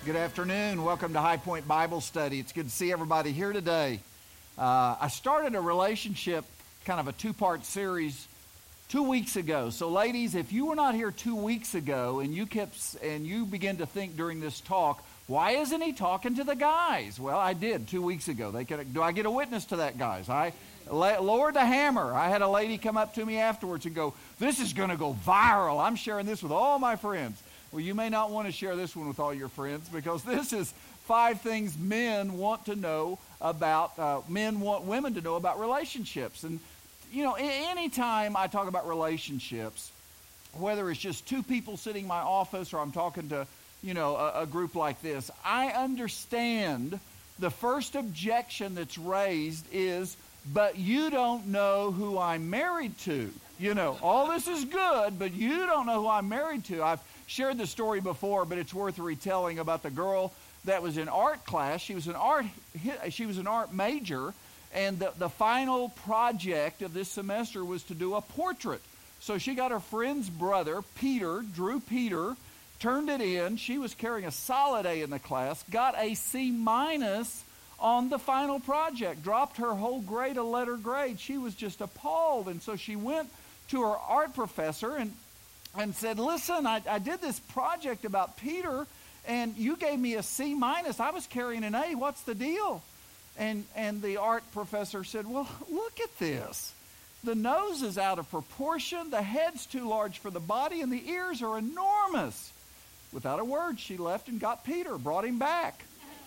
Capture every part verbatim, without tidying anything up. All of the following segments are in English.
Good afternoon. Welcome to High Point Bible Study. It's good to see everybody here today. Uh, I started a relationship, kind of a two-part series, two weeks ago. So, ladies, if you were not here two weeks ago and you kept and you begin to think during this talk, why isn't he talking to the guys? Well, I did two weeks ago. They could, do I get a witness to that, guys? I lowered the hammer. I had a lady come up to me afterwards and go, "This is going to go viral. I'm sharing this with all my friends." Well, you may not want to share this one with all your friends because this is five things men want to know about, uh, men want women to know about relationships. And, you know, anytime I talk about relationships, whether it's just two people sitting in my office or I'm talking to, you know, a, a group like this, I understand the first objection that's raised is, but you don't know who I'm married to. You know, all this is good, but you don't know who I'm married to. I've shared the story before, but it's worth retelling about the girl that was in art class. She was an art she was an art major, and the, the final project of this semester was to do a portrait. So she got her friend's brother, Peter, drew Peter, turned it in. She was carrying a solid A in the class, got a C minus on the final project, dropped her whole grade a letter grade. She was just appalled, and so she went to her art professor and and said, "Listen, I, I did this project about Peter, and you gave me a C minus. I was carrying an A. What's the deal?" And and the art professor said, "Well, look at this. The nose is out of proportion, the head's too large for the body, and the ears are enormous." Without a word, she left and got Peter, brought him back.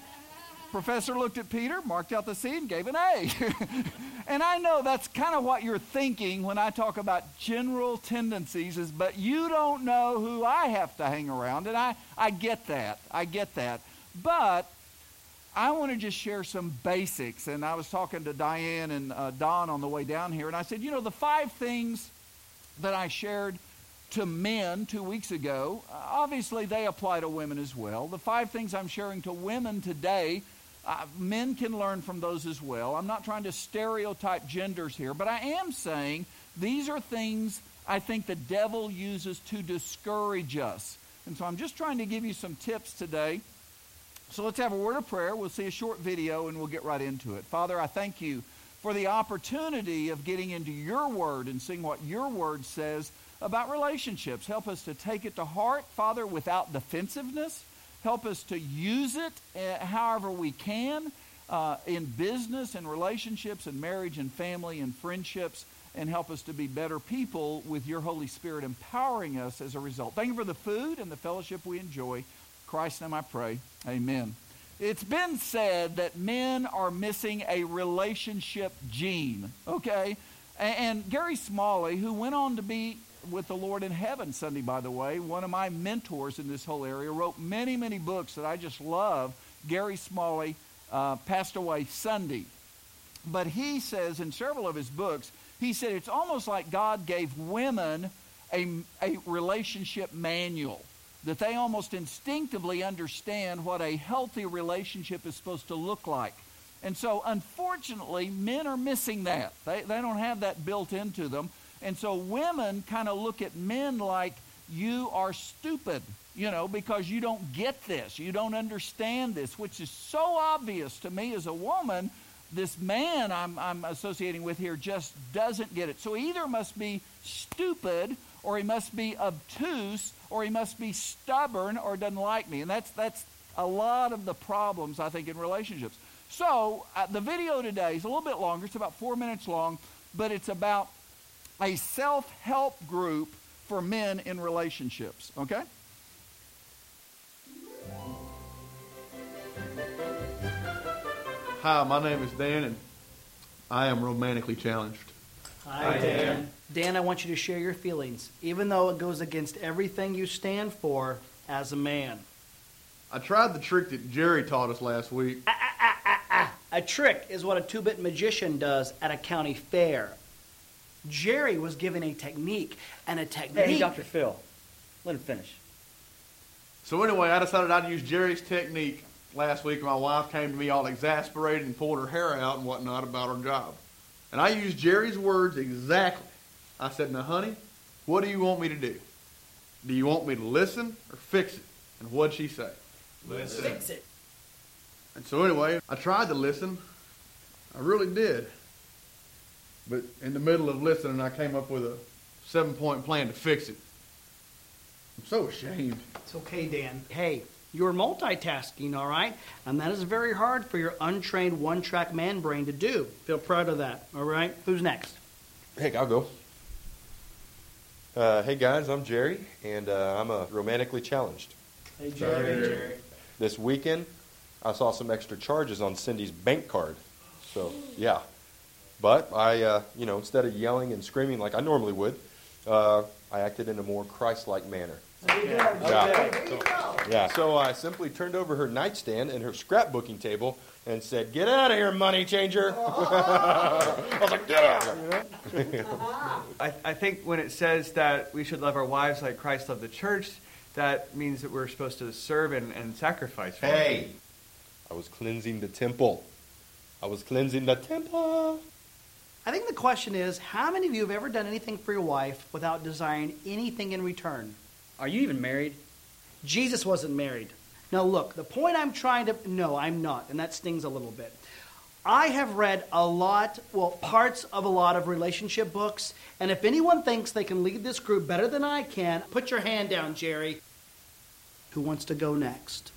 Professor looked at Peter, marked out the C, and gave an A. And I know that's kind of what you're thinking when I talk about general tendencies is, but you don't know who I have to hang around. And I, I get that. I get that. But I want to just share some basics. And I was talking to Diane and uh, Don on the way down here, and I said, you know, the five things that I shared to men two weeks ago, obviously they apply to women as well. The five things I'm sharing to women today, Uh, men can learn from those as well. I'm not trying to stereotype genders here, but I am saying these are things I think the devil uses to discourage us. And so I'm just trying to give you some tips today. So let's have a word of prayer. We'll see a short video and we'll get right into it. Father, I thank you for the opportunity of getting into your word and seeing what your word says about relationships. Help us to take it to heart, Father, without defensiveness. Help us to use it uh, however we can uh, in business and relationships and marriage and family and friendships, and help us to be better people with your Holy Spirit empowering us as a result. Thank you for the food and the fellowship we enjoy. In Christ's name I pray. Amen. It's been said that men are missing a relationship gene, okay? And, and Gary Smalley, who went on to be with the Lord in heaven Sunday, by the way, one of my mentors in this whole area, wrote many, many books that I just love. Gary Smalley uh, passed away Sunday. But he says in several of his books, he said it's almost like God gave women a, a relationship manual, that they almost instinctively understand what a healthy relationship is supposed to look like. And so, unfortunately, men are missing that. They, they don't have that built into them. And so women kind of look at men like, you are stupid, you know, because you don't get this. You don't understand this, which is so obvious to me as a woman. This man I'm, I'm associating with here just doesn't get it. So he either must be stupid, or he must be obtuse, or he must be stubborn, or doesn't like me. And that's, that's a lot of the problems, I think, in relationships. So uh, the video today is a little bit longer. It's about four minutes long, but it's about a self-help group for men in relationships, okay? Hi, my name is Dan, and I am romantically challenged. Hi, Dan. Dan, I want you to share your feelings, even though it goes against everything you stand for as a man. I tried the trick that Jerry taught us last week. Ah, ah, ah, ah, ah. A trick is what a two-bit magician does at a county fair. Jerry was given a technique, and a technique... Hey, Doctor Phil, let him finish. So anyway, I decided I'd use Jerry's technique last week. My wife came to me all exasperated and pulled her hair out and whatnot about her job. And I used Jerry's words exactly. I said, "Now, honey, what do you want me to do? Do you want me to listen or fix it?" And what'd she say? Listen. Fix it. And so anyway, I tried to listen. I really did. But in the middle of listening, I came up with a seven-point plan to fix it. I'm so ashamed. It's okay, Dan. Hey, you're multitasking, all right? And that is very hard for your untrained one-track man brain to do. Feel proud of that, all right? Who's next? Heck, I'll go. Uh, hey guys, I'm Jerry, and uh, I'm a romantically challenged. Hey, Jerry. Hey, Jerry. This weekend, I saw some extra charges on Cindy's bank card. So, yeah. But I, uh, you know, instead of yelling and screaming like I normally would, uh, I acted in a more Christ-like manner. Okay. Yeah. Okay. So, yeah. So I simply turned over her nightstand and her scrapbooking table and said, "Get out of here, money changer." I was like, "Get out of here." I, I think when it says that we should love our wives like Christ loved the church, that means that we're supposed to serve and, and sacrifice for Hey, them. I was cleansing the temple. I was cleansing the temple. I think the question is, how many of you have ever done anything for your wife without desiring anything in return? Are you even married? Jesus wasn't married. Now look, the point I'm trying to... No, I'm not, and that stings a little bit. I have read a lot, well, parts of a lot of relationship books, and if anyone thinks they can lead this group better than I can, put your hand down, Jerry. Who wants to go next?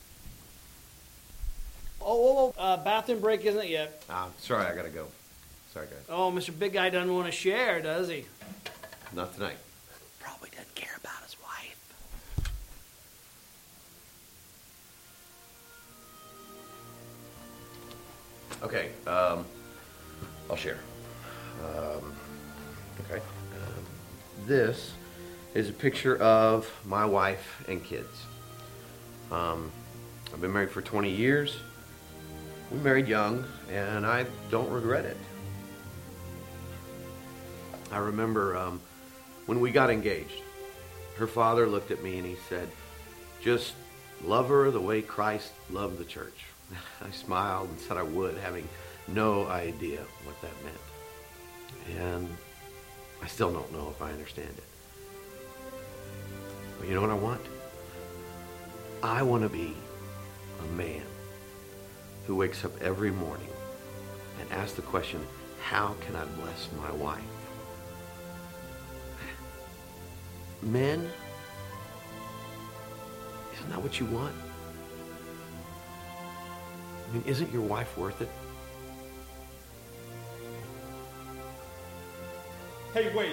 Oh, oh, oh uh, bathroom break isn't it yet. Ah, sorry, I gotta go. Sorry, guys. Oh, Mister Big Guy doesn't want to share, does he? Not tonight. Probably doesn't care about his wife. Okay, um, I'll share. Um, okay. Um, this is a picture of my wife and kids. Um, I've been married for twenty years. We married young, and I don't regret it. I remember um, when we got engaged, her father looked at me and he said, "Just love her the way Christ loved the church." I smiled and said I would, having no idea what that meant. And I still don't know if I understand it. But you know what I want? I want to be a man who wakes up every morning and asks the question, how can I bless my wife? Men, isn't that what you want? I mean, isn't your wife worth it? Hey, wait.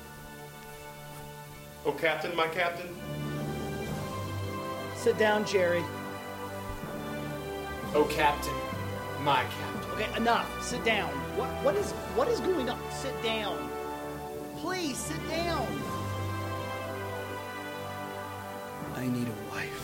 Oh, Captain, my Captain. Sit down, Jerry. Oh, Captain, my Captain. Okay, enough. Sit down. What, what is what is going on? Sit down. Please, sit down. I need a wife.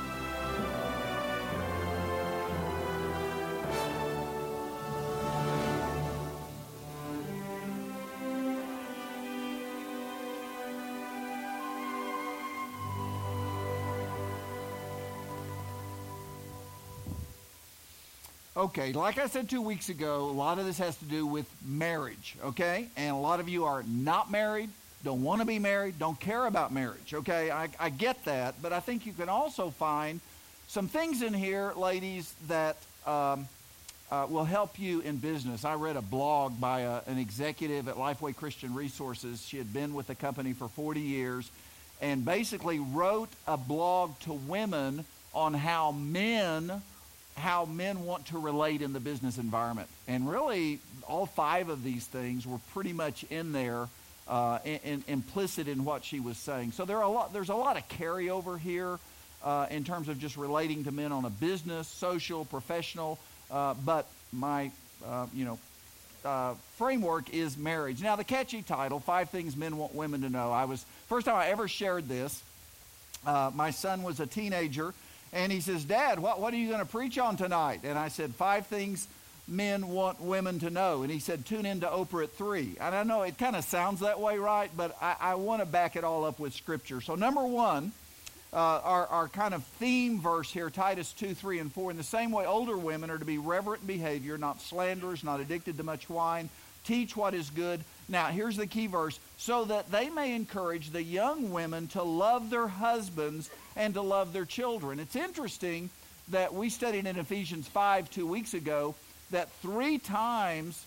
Okay, like I said two weeks ago, a lot of this has to do with marriage, okay? And a lot of you are not married, don't want to be married, don't care about marriage, okay? I, I get that, but I think you can also find some things in here, ladies, that um, uh, will help you in business. I read a blog by a, an executive at Lifeway Christian Resources. She had been with the company for forty years and basically wrote a blog to women on how men... how men want to relate in the business environment. And really, all five of these things were pretty much in there, uh, in, in, implicit in what she was saying. So there are a lot, there's a lot of carryover here uh, in terms of just relating to men on a business, social, professional, uh, but my, uh, you know, uh, framework is marriage. Now, the catchy title, Five Things Men Want Women to Know. I was, first time I ever shared this, uh, my son was a teenager, and he says, "Dad, what, what are you going to preach on tonight?" And I said, five things men want women to know. And he said, tune in to Oprah at three. And I know it kind of sounds that way, right? But I, I want to back it all up with Scripture. So number one, uh, our, our kind of theme verse here, Titus two, three, and four. In the same way, older women are to be reverent in behavior, not slanderers, not addicted to much wine. Teach what is good, Now, here's the key verse. So that they may encourage the young women to love their husbands and to love their children. It's interesting that we studied in Ephesians five two weeks ago that three times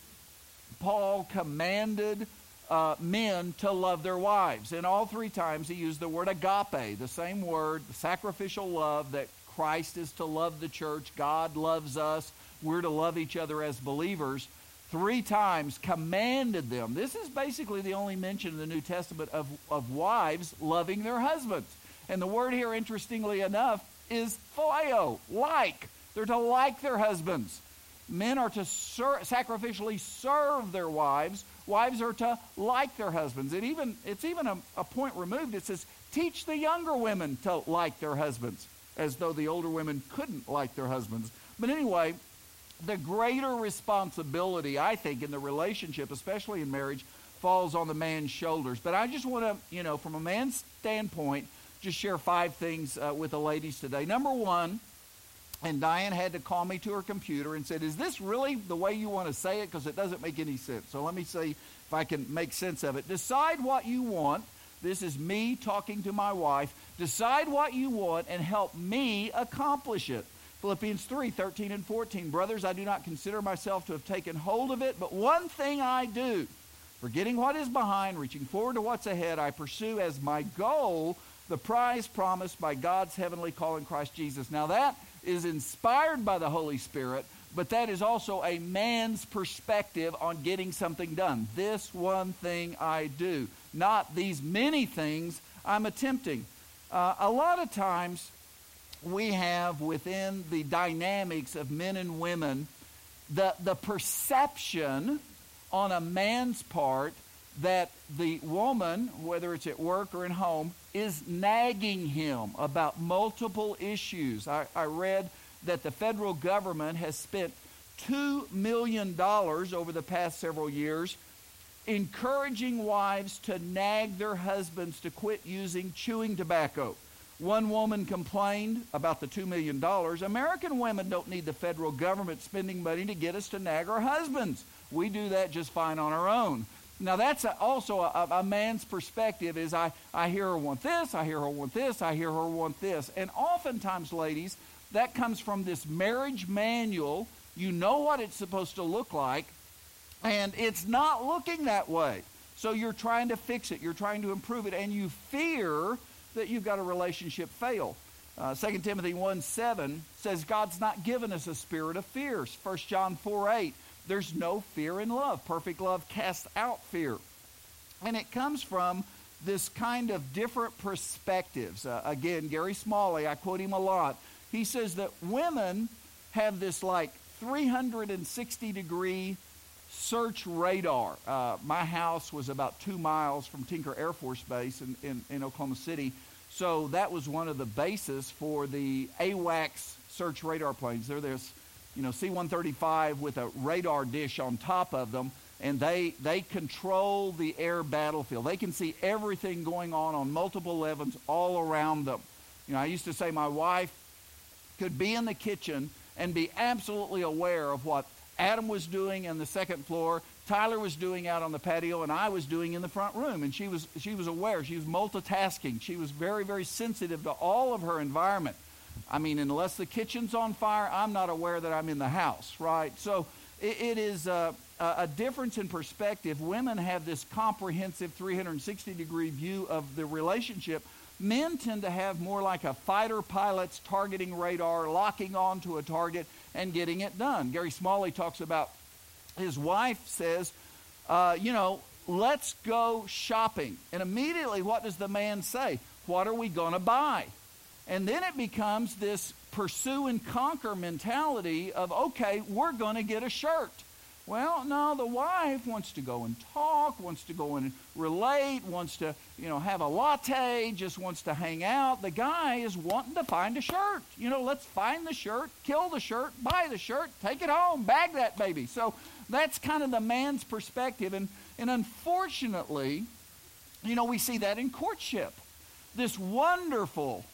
Paul commanded uh, men to love their wives. And all three times he used the word agape, the same word, the sacrificial love that Christ is to love the church. God loves us. We're to love each other as believers. Three times commanded them. This is basically the only mention in the New Testament of, of wives loving their husbands. And the word here, interestingly enough, is phileo, like. They're to like their husbands. Men are to ser- sacrificially serve their wives. Wives are to like their husbands. It even, it's even a, a point removed. It says, teach the younger women to like their husbands, as though the older women couldn't like their husbands. But anyway, the greater responsibility, I think, in the relationship, especially in marriage, falls on the man's shoulders. But I just want to, you know, from a man's standpoint, just share five things uh, with the ladies today. Number one, and Diane had to call me to her computer and said, is this really the way you want to say it? Because it doesn't make any sense. So let me see if I can make sense of it. Decide what you want. This is me talking to my wife. Decide what you want and help me accomplish it. Philippians three, thirteen and fourteen. Brothers, I do not consider myself to have taken hold of it, but one thing I do, forgetting what is behind, reaching forward to what's ahead, I pursue as my goal the prize promised by God's heavenly call in Christ Jesus. Now that is inspired by the Holy Spirit, but that is also a man's perspective on getting something done. This one thing I do, not these many things I'm attempting. Uh, a lot of times we have within the dynamics of men and women the, the perception on a man's part that the woman, whether it's at work or at home, is nagging him about multiple issues. I, I read that the federal government has spent two million dollars over the past several years encouraging wives to nag their husbands to quit using chewing tobacco. One woman complained about the two million dollars. American women don't need the federal government spending money to get us to nag our husbands. We do that just fine on our own. Now that's a, also a, a man's perspective is I, I hear her want this, I hear her want this, I hear her want this. And oftentimes, ladies, that comes from this marriage manual. You know what it's supposed to look like, and it's not looking that way. So you're trying to fix it, you're trying to improve it, and you fear that you've got a relationship fail. Uh, Second Timothy one seven says God's not given us a spirit of fear. First John four eight, there's no fear in love. Perfect love casts out fear. And it comes from this kind of different perspectives. Uh, again, Gary Smalley, I quote him a lot. He says that women have this like three hundred sixty degree search radar. Uh, my house was about two miles from Tinker Air Force Base in, in, in Oklahoma City. So that was one of the bases for the AWACS search radar planes. They're this, you know, C one thirty-five with a radar dish on top of them, and they, they control the air battlefield. They can see everything going on on multiple levels all around them. You know, I used to say my wife could be in the kitchen and be absolutely aware of what Adam was doing in the second floor, Tyler was doing out on the patio, and I was doing in the front room. And she was she was aware. She was multitasking. She was very, very sensitive to all of her environment. I mean, unless the kitchen's on fire, I'm not aware that I'm in the house, right? So it, it is a, a difference in perspective. Women have this comprehensive three hundred sixty degree view of the relationship. Men tend to have more like a fighter pilot's targeting radar, locking on to a target and getting it done. Gary Smalley talks about his wife says, uh, you know, let's go shopping. And immediately what does the man say? What are we going to buy? And then it becomes this pursue and conquer mentality of, okay, we're going to get a shirt. Well, no, the wife wants to go and talk, wants to go and relate, wants to, you know, have a latte, just wants to hang out. The guy is wanting to find a shirt. You know, let's find the shirt, kill the shirt, buy the shirt, take it home, bag that baby. So that's kind of the man's perspective. And, and unfortunately, you know, we see that in courtship. This wonderful,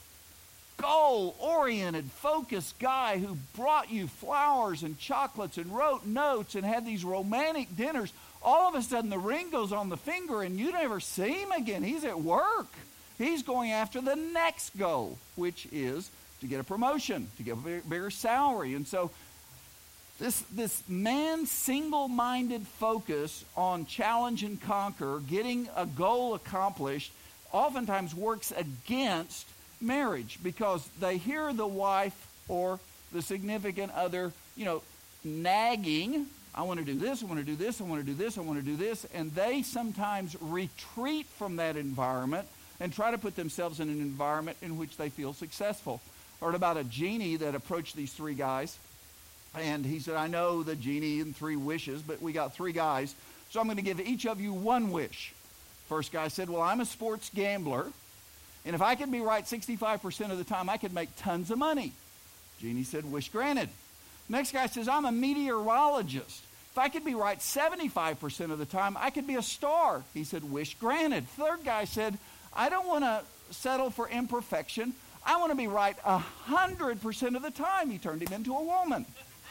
goal-oriented, focused guy who brought you flowers and chocolates and wrote notes and had these romantic dinners, all of a sudden the ring goes on the finger and you never see him again. He's at work. He's going after the next goal, which is to get a promotion, to get a bigger, bigger salary. And so this, this man's single-minded focus on challenge and conquer, getting a goal accomplished, oftentimes works against marriage because they hear the wife or the significant other, you know, nagging, I want to do this, I want to do this, I want to do this, I want to do this, and they sometimes retreat from that environment and try to put themselves in an environment in which they feel successful. I heard about a genie that approached these three guys, and he said, I know the genie and three wishes, but we got three guys, so I'm going to give each of you one wish. First guy said, well, I'm a sports gambler, and if I could be right sixty-five percent of the time, I could make tons of money. Genie said, wish granted. Next guy says, I'm a meteorologist. If I could be right seventy-five percent of the time, I could be a star. He said, wish granted. Third guy said, I don't want to settle for imperfection. I want to be right one hundred percent of the time. He turned him into a woman.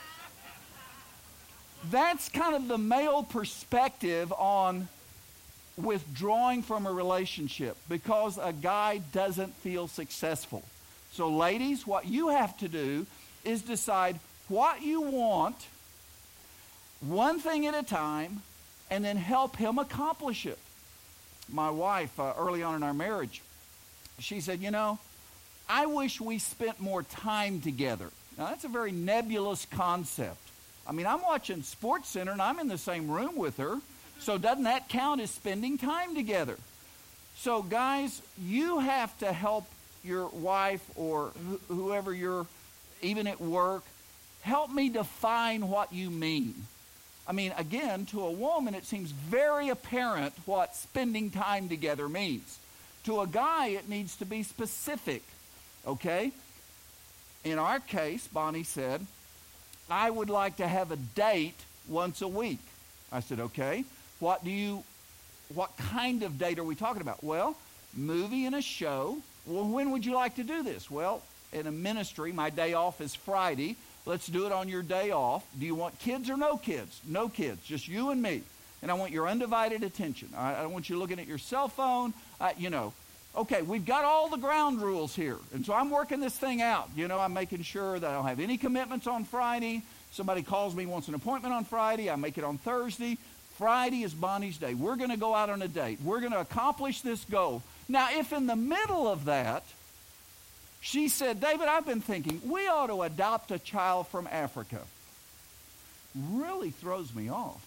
That's kind of the male perspective on withdrawing from a relationship because a guy doesn't feel successful. So ladies, what you have to do is decide what you want, one thing at a time, and then help him accomplish it. My wife, uh, early on in our marriage, she said, you know, I wish we spent more time together. Now, that's a very nebulous concept. I mean, I'm watching SportsCenter, and I'm in the same room with her, so doesn't that count as spending time together? So, guys, you have to help your wife or wh- whoever you're, even at work, help me define what you mean. I mean, again, to a woman, it seems very apparent what spending time together means. To a guy, it needs to be specific, okay? In our case, Bonnie said, I would like to have a date once a week. I said, okay, what do you, what kind of date are we talking about? Well, movie and a show. Well, when would you like to do this? Well, in a ministry, my day off is Friday. Let's do it on your day off. Do you want kids or no kids? No kids, just you and me. And I want your undivided attention. I, I don't want you looking at your cell phone, uh, you know. Okay, we've got all the ground rules here. And so I'm working this thing out. You know, I'm making sure that I don't have any commitments on Friday. Somebody calls me, wants an appointment on Friday. I make it on Thursday. Friday is Bonnie's day. We're going to go out on a date. We're going to accomplish this goal. Now, if in the middle of that, she said, David, I've been thinking, we ought to adopt a child from Africa. Really throws me off.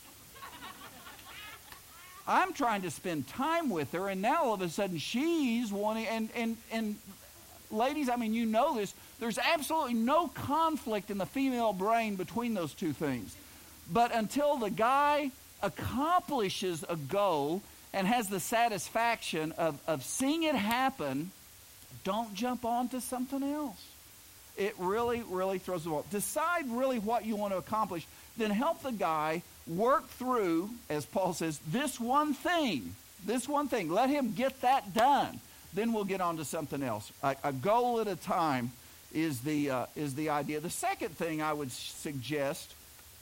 I'm trying to spend time with her, and now all of a sudden she's wanting, and, and, and ladies, I mean, you know this, there's absolutely no conflict in the female brain between those two things. But until the guy accomplishes a goal and has the satisfaction of, of seeing it happen, don't jump on to something else. It really, really throws them off. Decide really what you want to accomplish. Then help the guy work through, as Paul says, this one thing. This one thing. Let him get that done. Then we'll get on to something else. A, a goal at a time is the, uh, is the idea. The second thing I would suggest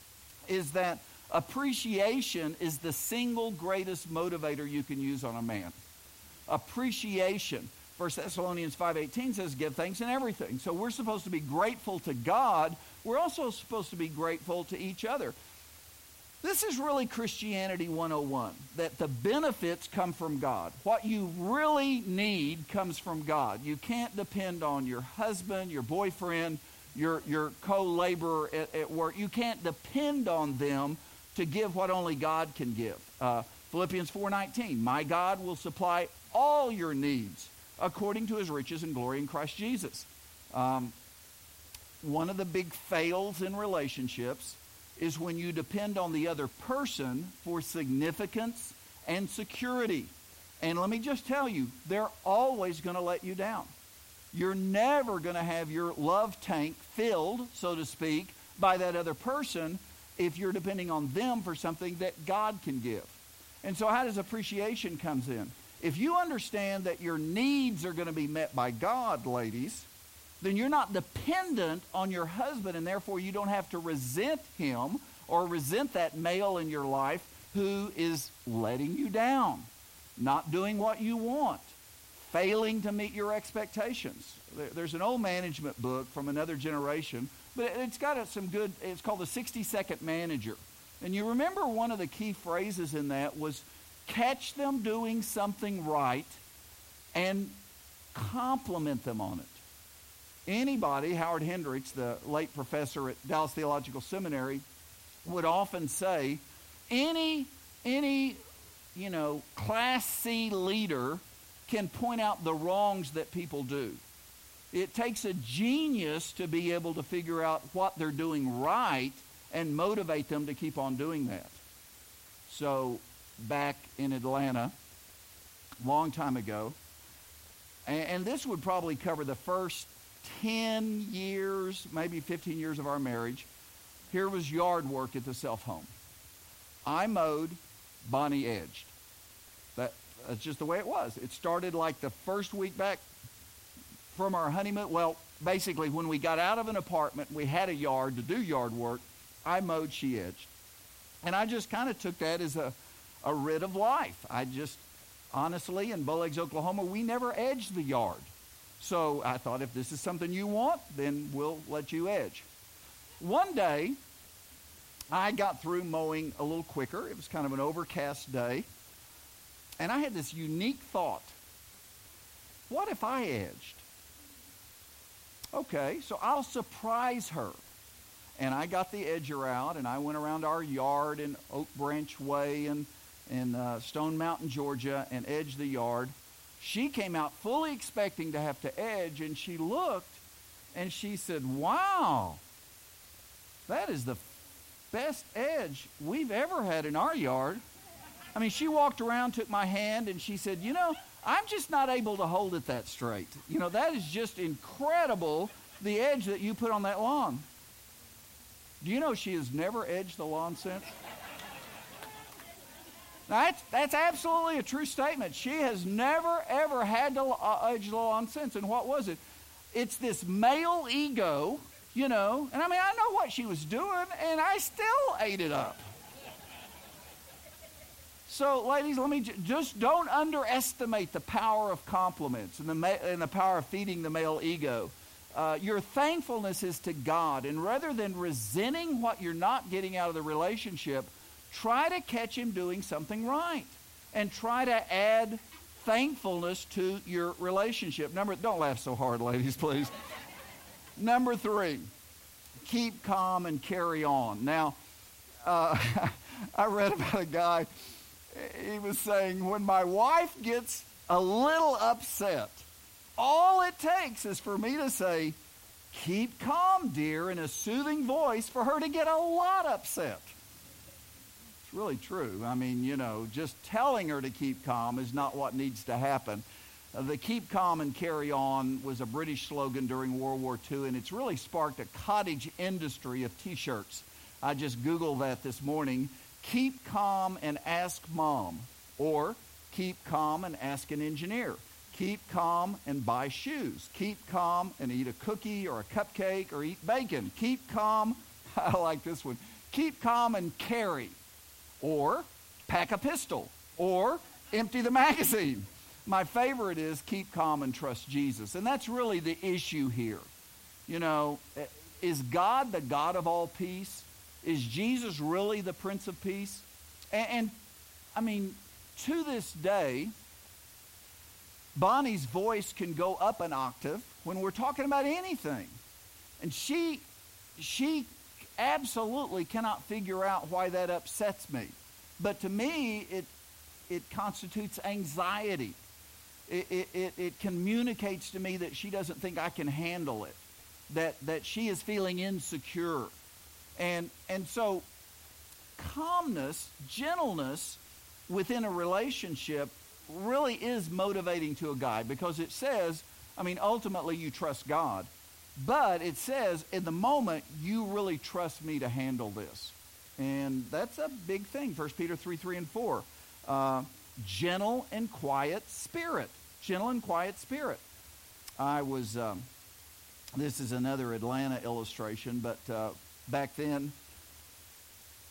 is that appreciation is the single greatest motivator you can use on a man. Appreciation. First Thessalonians five eighteen says, give thanks in everything. So we're supposed to be grateful to God. We're also supposed to be grateful to each other. This is really Christianity one oh one, that the benefits come from God. What you really need comes from God. You can't depend on your husband, your boyfriend, your, your co-laborer at, at work. You can't depend on them to give what only God can give. Uh, Philippians four nineteen, my God will supply all your needs according to his riches and glory in Christ Jesus. Um, one of the big fails in relationships is when you depend on the other person for significance and security. And let me just tell you, they're always going to let you down. You're never going to have your love tank filled, so to speak, by that other person if you're depending on them for something that God can give. And so how does appreciation comes in? If you understand that your needs are going to be met by God, ladies, then you're not dependent on your husband, and therefore you don't have to resent him or resent that male in your life who is letting you down, not doing what you want, failing to meet your expectations. There's an old management book from another generation, but it's got some good, it's called the sixty second Manager. And you remember one of the key phrases in that was catch them doing something right and compliment them on it. Anybody, Howard Hendricks, the late professor at Dallas Theological Seminary, would often say, any, any, you know, Class C leader can point out the wrongs that people do. It takes a genius to be able to figure out what they're doing right and motivate them to keep on doing that. So back in Atlanta, long time ago, and, and this would probably cover the first ten years, maybe fifteen years of our marriage. Here was yard work at the self-home. I mowed, Bonnie edged. That, that's just the way it was. It started like the first week back from our honeymoon. Well, basically when we got out of an apartment, we had a yard to do yard work. I mowed, she edged. And I just kind of took that as a, a writ of life. I just, honestly, in Bull Eggs, Oklahoma, we never edged the yard. So I thought, if this is something you want, then we'll let you edge. One day, I got through mowing a little quicker. It was kind of an overcast day. And I had this unique thought. What if I edged? Okay, so I'll surprise her. And I got the edger out, and I went around our yard in Oak Branch Way in, in uh, Stone Mountain, Georgia, and edged the yard. She came out fully expecting to have to edge, and she looked, and she said, wow, that is the best edge we've ever had in our yard. I mean, she walked around, took my hand, and she said, you know, I'm just not able to hold it that straight. You know, that is just incredible, the edge that you put on that lawn. Do you know she has never edged the lawn since? Now, that's, that's absolutely a true statement. She has never, ever had to uh, edge the lawn since. And what was it? It's this male ego, you know. And I mean, I know what she was doing, and I still ate it up. So, ladies, let me j- just don't underestimate the power of compliments and the, ma- and the power of feeding the male ego. Uh, your thankfulness is to God, and rather than resenting what you're not getting out of the relationship, try to catch him doing something right, and try to add thankfulness to your relationship. Number, don't laugh so hard, ladies, please. Number three, keep calm and carry on. Now, uh, I read about a guy. He was saying, when my wife gets a little upset, all it takes is for me to say, keep calm, dear, in a soothing voice for her to get a lot upset. It's really true. I mean, you know, just telling her to keep calm is not what needs to happen. Uh, the keep calm and carry on was a British slogan during World War Two, and it's really sparked a cottage industry of T-shirts. I just Googled that this morning. Keep calm and ask mom, or keep calm and ask an engineer. Keep calm and buy shoes. Keep calm and eat a cookie or a cupcake or eat bacon. Keep calm, I like this one. Keep calm and carry, or pack a pistol, or empty the magazine. My favorite is keep calm and trust Jesus. And that's really the issue here. You know, is God the God of all peace? Is Jesus really the Prince of Peace? And, and I mean, to this day, Bonnie's voice can go up an octave when we're talking about anything. And she, she absolutely cannot figure out why that upsets me. But to me, it, it constitutes anxiety. It, it, it, it communicates to me that she doesn't think I can handle it, that, that she is feeling insecure. And, and so calmness, gentleness within a relationship really is motivating to a guy, because it says, I mean, ultimately you trust God, but it says in the moment you really trust me to handle this. And that's a big thing. First Peter three, three and four. Uh, gentle and quiet spirit. Gentle and quiet spirit. I was, um, this is another Atlanta illustration, but uh, back then,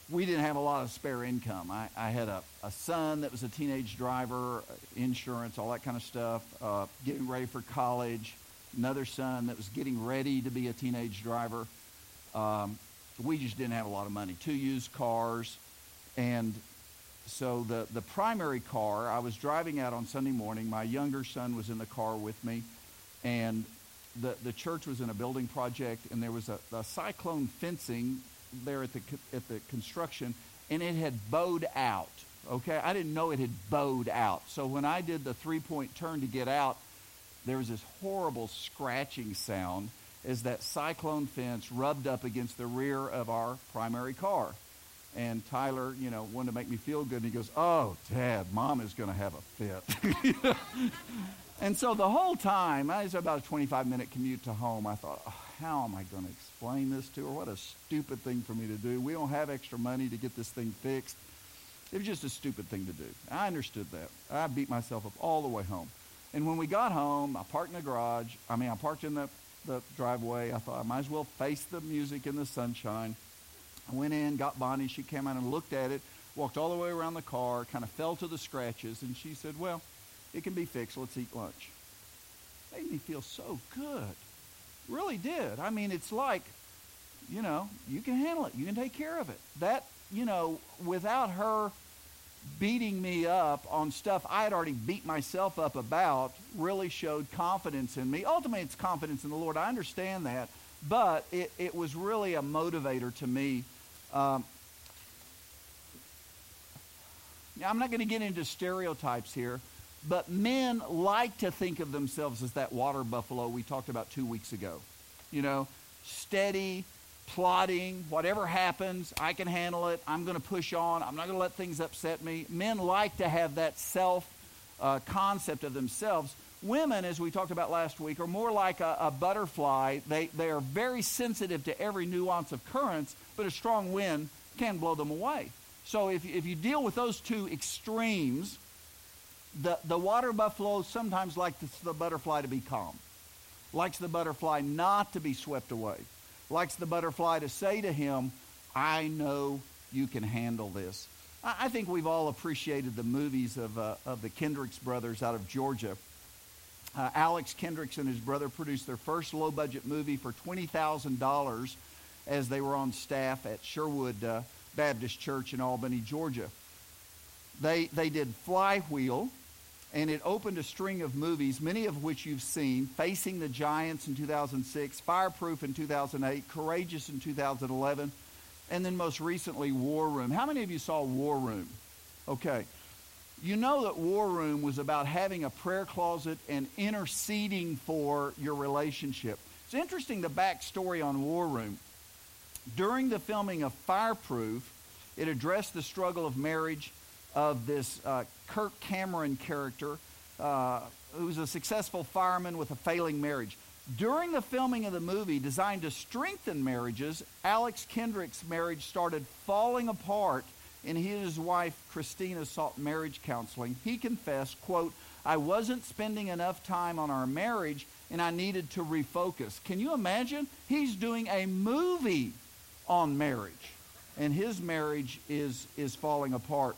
we didn't have a lot of spare income. I, I had a, a son that was a teenage driver, insurance, all that kind of stuff, uh, getting ready for college, another son that was getting ready to be a teenage driver. Um, we just didn't have a lot of money. Two used cars, and so the, the primary car, I was driving out on Sunday morning. My younger son was in the car with me, and the, the church was in a building project, and there was a, a cyclone fencing there at the at the construction, and it had bowed out. Okay, I didn't know it had bowed out. So when I did the three-point turn to get out, there was this horrible scratching sound as that cyclone fence rubbed up against the rear of our primary car. And Tyler, you know, wanted to make me feel good, and he goes, "Oh, Dad, Mom is going to have a fit." And so the whole time, I was about a twenty-five minute commute to home. I thought, oh, how am I going to explain this to her? What a stupid thing for me to do. We don't have extra money to get this thing fixed. It was just a stupid thing to do. I understood that. I beat myself up all the way home. And when we got home, I parked in the garage. I mean, I parked in the, the driveway. I thought I might as well face the music in the sunshine. I went in, got Bonnie. She came out and looked at it, walked all the way around the car, kind of fell to the scratches, and she said, "Well, it can be fixed. Let's eat lunch." Made me feel so good. Really did. I mean, it's like, you know, you can handle it. You can take care of it. That, you know, without her beating me up on stuff I had already beat myself up about, really showed confidence in me. Ultimately, it's confidence in the Lord. I understand that. But it, it was really a motivator to me. Um, now, I'm not going to get into stereotypes here, but men like to think of themselves as that water buffalo we talked about two weeks ago. You know, steady, plodding, whatever happens, I can handle it. I'm going to push on. I'm not going to let things upset me. Men like to have that self uh, concept of themselves. Women, as we talked about last week, are more like a, a butterfly. They, they are very sensitive to every nuance of currents, but a strong wind can blow them away. So if, if you deal with those two extremes, the, the water buffalo sometimes likes the butterfly to be calm, likes the butterfly not to be swept away, likes the butterfly to say to him, "I know you can handle this." I, I think we've all appreciated the movies of, uh, of the Kendricks brothers out of Georgia. Uh, Alex Kendricks and his brother produced their first low-budget movie for twenty thousand dollars as they were on staff at Sherwood uh, Baptist Church in Albany, Georgia. They, they did Flywheel, and it opened a string of movies, many of which you've seen: Facing the Giants in two thousand six, Fireproof in two thousand eight, Courageous in two thousand eleven, and then most recently War Room. How many of you saw War Room? Okay. You know that War Room was about having a prayer closet and interceding for your relationship. It's interesting, the backstory on War Room. During the filming of Fireproof, it addressed the struggle of marriage of this uh, Kirk Cameron character, uh, who's a successful fireman with a failing marriage. During the filming of the movie, designed to strengthen marriages, Alex Kendrick's marriage started falling apart, and he and his wife, Christina, sought marriage counseling. He confessed, quote, "I wasn't spending enough time on our marriage, and I needed to refocus." Can you imagine? He's doing a movie on marriage, and his marriage is, is falling apart.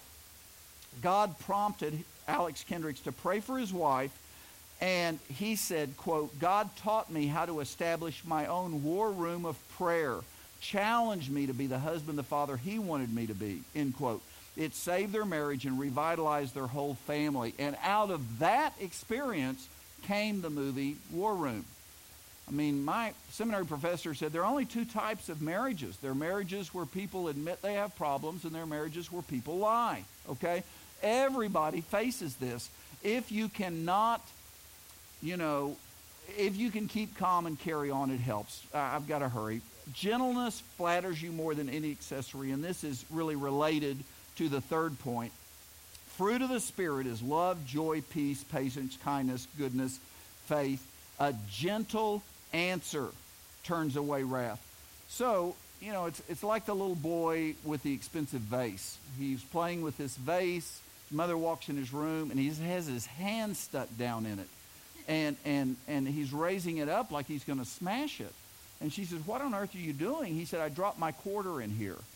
God prompted Alex Kendricks to pray for his wife, and he said, quote, "God taught me how to establish my own war room of prayer, challenged me to be the husband, the father he wanted me to be," end quote. It saved their marriage and revitalized their whole family. And out of that experience came the movie War Room. I mean, my seminary professor said there are only two types of marriages. There are marriages where people admit they have problems, and there are marriages where people lie, okay? Everybody faces this. If you cannot, you know, if you can keep calm and carry on, it helps. Uh, I've got to hurry. Gentleness flatters you more than any accessory, and this is really related to the third point. Fruit of the Spirit is love, joy, peace, patience, kindness, goodness, faith. A gentle answer turns away wrath. So, you know, it's it's like the little boy with the expensive vase. He's playing with this vase. His mother walks in his room, and he has his hand stuck down in it. And, and, and he's raising it up like he's going to smash it. And she says, "What on earth are you doing?" He said, "I dropped my quarter in here."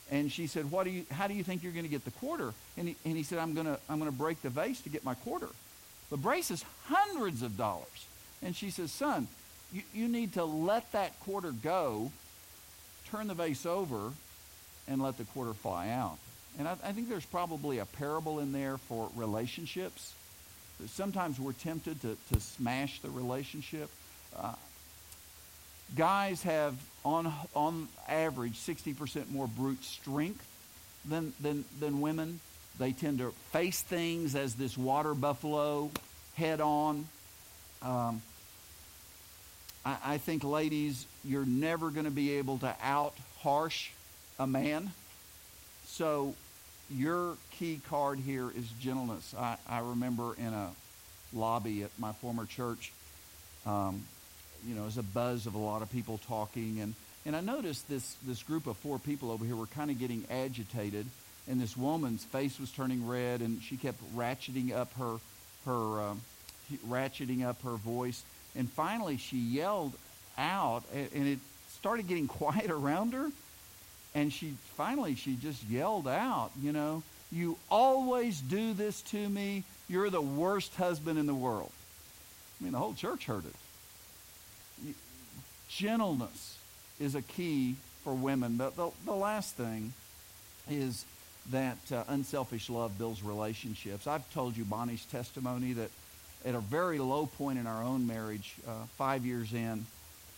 And she said, "What do you? How do you think you're going to get the quarter?" And he, and he said, "I'm going to I'm going to break the vase to get my quarter." The brace is hundreds of dollars. And she says, "Son, you, you need to let that quarter go, turn the vase over, and let the quarter fly out." And I, I think there's probably a parable in there for relationships. Sometimes we're tempted to, to smash the relationship. Uh, guys have, on on average, sixty percent more brute strength than, than, than women. They tend to face things as this water buffalo head on. Um, I, I think, ladies, you're never going to be able to out-harsh a man. So your key card here is gentleness. I, I remember in a lobby at my former church, um, you know, there's a buzz of a lot of people talking, and, and I noticed this, this group of four people over here were kind of getting agitated, and this woman's face was turning red, and she kept ratcheting up her, her um, ratcheting up her voice, and finally she yelled out, and, and it started getting quiet around her. And she finally, she just yelled out, you know, "You always do this to me. You're the worst husband in the world." I mean, the whole church heard it. Gentleness is a key for women. The, the, the last thing is that uh, unselfish love builds relationships. I've told you Bonnie's testimony that at a very low point in our own marriage, uh, five years in,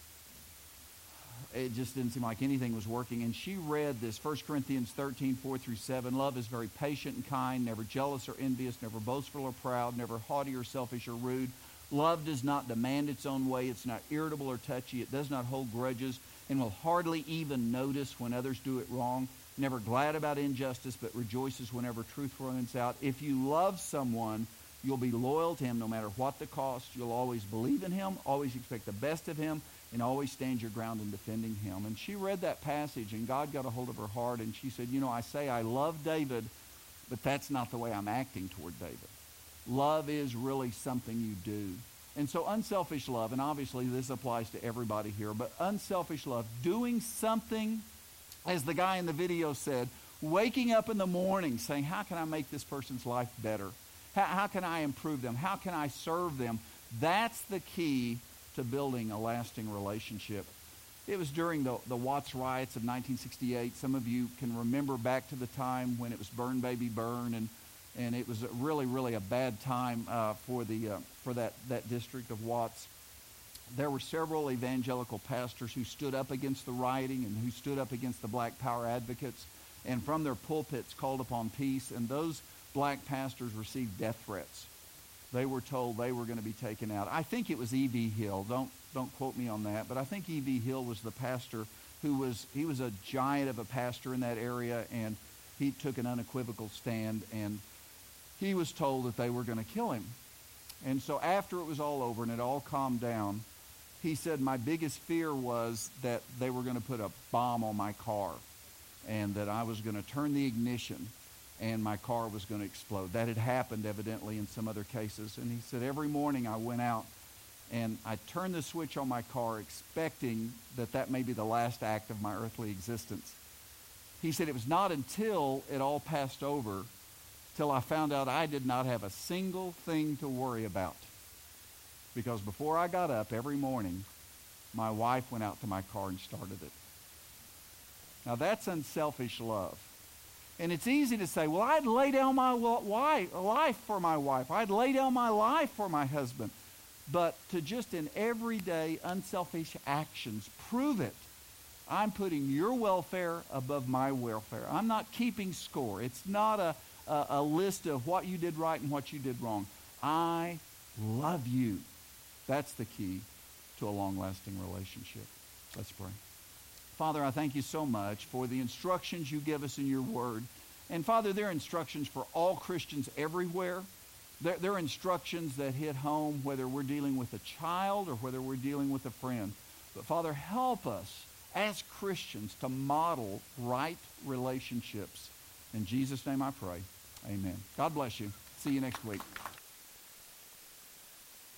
it just didn't seem like anything was working. And she read this First Corinthians thirteen, four through seven. "Love is very patient and kind, never jealous or envious, never boastful or proud, never haughty or selfish or rude. Love does not demand its own way. It's not irritable or touchy. It does not hold grudges and will hardly even notice when others do it wrong. Never glad about injustice, but rejoices whenever truth runs out. If you love someone, you'll be loyal to him no matter what the cost. You'll always believe in him, always expect the best of him, and always stand your ground in defending him." And she read that passage, and God got a hold of her heart, and she said, "You know, I say I love David, but that's not the way I'm acting toward David. Love is really something you do." And so unselfish love, and obviously this applies to everybody here, but unselfish love, doing something, as the guy in the video said, waking up in the morning saying, "How can I make this person's life better? How, how can I improve them? How can I serve them?" That's the key to building a lasting relationship. It was during the, the Watts riots of nineteen sixty-eight. Some of you can remember back to the time when it was Burn Baby Burn, and and it was really, really a bad time uh, for the uh, for that, that district of Watts. There were several evangelical pastors who stood up against the rioting and who stood up against the Black Power advocates, and from their pulpits called upon peace, and those black pastors received death threats. They were told they were going to be taken out. I think it was E V Hill. Don't don't quote me on that, but I think E V Hill was the pastor who was, he was a giant of a pastor in that area, and he took an unequivocal stand, and he was told that they were going to kill him. And so after it was all over and it all calmed down, he said, "My biggest fear was that they were going to put a bomb on my car, and that I was going to turn the ignition and my car was going to explode." That had happened evidently in some other cases. And he said, "Every morning I went out and I turned the switch on my car expecting that that may be the last act of my earthly existence." He said, "It was not until it all passed over till I found out I did not have a single thing to worry about. Because before I got up every morning, my wife went out to my car and started it." Now that's unselfish love. And it's easy to say, "Well, I'd lay down my wife, life for my wife. I'd lay down my life for my husband." But to just in everyday unselfish actions, prove it. I'm putting your welfare above my welfare. I'm not keeping score. It's not a, a, a list of what you did right and what you did wrong. I love you. That's the key to a long-lasting relationship. Let's pray. Father, I thank you so much for the instructions you give us in your word. And Father, they're instructions for all Christians everywhere. They're, they're instructions that hit home whether we're dealing with a child or whether we're dealing with a friend. But Father, help us as Christians to model right relationships. In Jesus' name I pray. Amen. God bless you. See you next week.